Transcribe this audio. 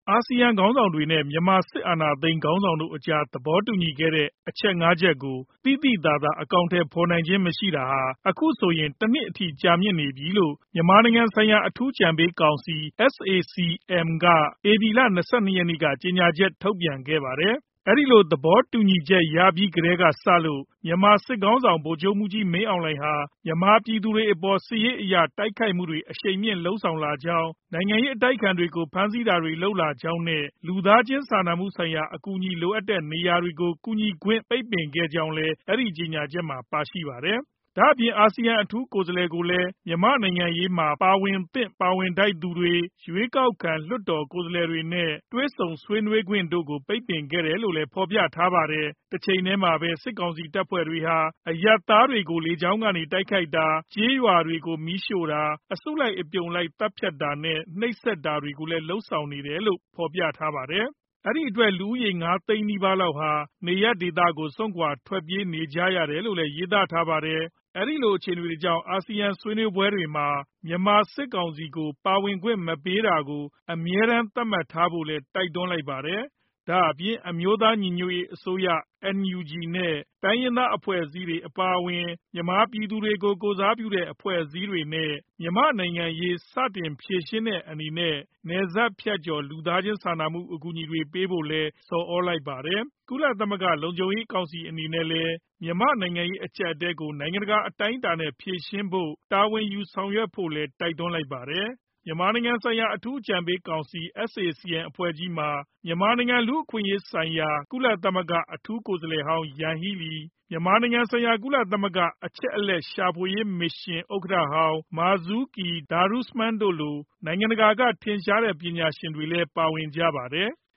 အာဆီယံခေါင်းဆောင်တွေနဲ့ မြန်မာစစ်အာဏာသိမ်းခေါင်းဆောင်တို့အကြား သဘောတူညီခဲ့တဲ့ အချက် ၅ ချက်ကို သိသိသာသာ အကောင်အထည်ဖော်နိုင်ခြင်းမရှိတာဟာ အခုဆိုရင် ၁ နှစ်အထိ ကြာမြင့်နေပြီလို့ မြန်မာနိုင်ငံဆိုင်ရာ အထူးအကြံပေးကောင်စီ SAC-M က ဧပြီလ ၂၂ ရက်နေ့က ကြေညာချက်ထုတ်ပြန်ခဲ့ပါတယ်။ အဲဒီလို သဘောတူညီချက်ရပြီးကတည်းကစလို့ မြန်မာစစ်ခေါင်းဆောင် ဗိုလ်ချုပ်မှူးကြီး မင်းအောင်လှိုင်ဟာ မြန်မာပြည်သူတွေအပေါ် စစ်ရေးအရ တိုက်ခိုက်မှုတွေ အရှိန်မြှင့်လုပ်ဆောင်လာကြောင်း၊ နိုင်ငံရေးအတိုက်အခံတွေကို ဖမ်းဆီးတာတွေ လုပ်လာကြောင်းနဲ့ လူသားချင်းစာနာမှုဆိုင်ရာ အကူအညီလိုအပ်တဲ့နေရာတွေကို ကူညီခွင့် ပိတ်ပင်ခဲ့ကြောင်းလည်း အဲဒီကြေညာချက်မှာ ပါရှိပါတယ်။ ဒါ့အပြင် အာဆီယံ အထူးကိုယ်စားလှယ်ကိုလည်း မြန်မာ့နိုင်ငံရေးမှာ ပါဝင်သင့် ပါဝင်ထိုက်သူတွေ၊ ရွေးကောက်ခံ လွှတ်တော်ကိုယ်စားလှယ်တွေနဲ့ တွေ့ဆုံဆွေးနွေးခွင့်တို့ကို ပိတ်ပင်ခဲ့တယ်လို့လည်း ဖော်ပြထားပါတယ်။ တချိန်တည်းမှာပဲ စစ်ကောင်စီတပ်ဖွဲ့တွေဟာ အရပ်သားတွေကို လေကြောင်းကနေ တိုက်ခိုက်တာ၊ ကျေးရွာတွေကို မီးရှို့တာ၊ အစုလိုက်အပြုံလိုက် သတ်ဖြတ်တာနဲ့ နှိပ်စက်တာတွေကိုလည်း လုပ်ဆောင်နေတယ်လို့ ဖော်ပြထားပါတယ်။ အဲဒီအတွက် လူဦးရေ ၅ သိန်းနီးပါးလောက်ဟာ နေရပ်ဒေသကို စွန့်ခွာထွက်ပြေးနေကြရတယ်လို့လည်း ရေးသားထားပါတယ်။ အဲဒီလို အခြေအနေတွေကြောင့် အာဆီယံဆွေးနွေးပွဲတွေမှာ မြန်မာစစ်ကောင်စီကို ပါဝင်ခွင့်မပေးတာကို အမြဲတမ်းသတ်မှတ်ထားဖို့လည်း တိုက်တွန်းလိုက်ပါတယ်။ ဒါ့အပြင် အမျိုးသားညီညွတ်ရေးအစိုးရ NUG နဲ့ တိုင်းရင်းသားအဖွဲ့အစည်းတွေ အပါအဝင် မြန်မာပြည်သူတွေကို ကိုယ်စားပြုတဲ့ အဖွဲ့အစည်းတွေနဲ့ မြန်မာ့နိုင်ငံရေး စတင်ဖြေရှင်းတဲ့အနေနဲ့ နယ်စပ်ဖြတ်ကျော် လူသားချင်းစာနာမှု အကူအညီတွေပေးဖို့လည်း ဆော်သြလိုက်ပါတယ်။ ကုလသမဂ္ဂ လုံခြုံရေးကောင်စီအနေနဲ့လည်း မြန်မာ့နိုင်ငံရေး အကျပ်အတည်းကို နိုင်ငံတကာ အတိုင်းအတာနဲ့ ဖြေရှင်းဖို့ တာဝန်ယူဆောင်ရွက်ဖို့လည်း တိုက်တွန်းလိုက်ပါတယ်။ မြန်မာနိုင်ငံဆိုင်ရာ အထူးအကြံပေးကောင်စီ SAC-M အဖွဲ့ကြီးမှာ မြန်မာနိုင်ငံ လူ့အခွင့်အရေးဆိုင်ရာ ကုလသမဂ္ဂ အထူးကိုယ်စားလှယ်ဟောင်း Yanghee Lee ၊ မြန်မာနိုင်ငံဆိုင်ရာ ကုလသမဂ္ဂ အချက်အလက်ရှာဖွေရေးမစ်ရှင် ဥက္ကဋ္ဌဟောင်း Marzuki Darusman တို့လို နိုင်ငံတကာက ထင်ရှားတဲ့ ပညာရှင်တွေလည်း ပါဝင်ကြပါတယ်။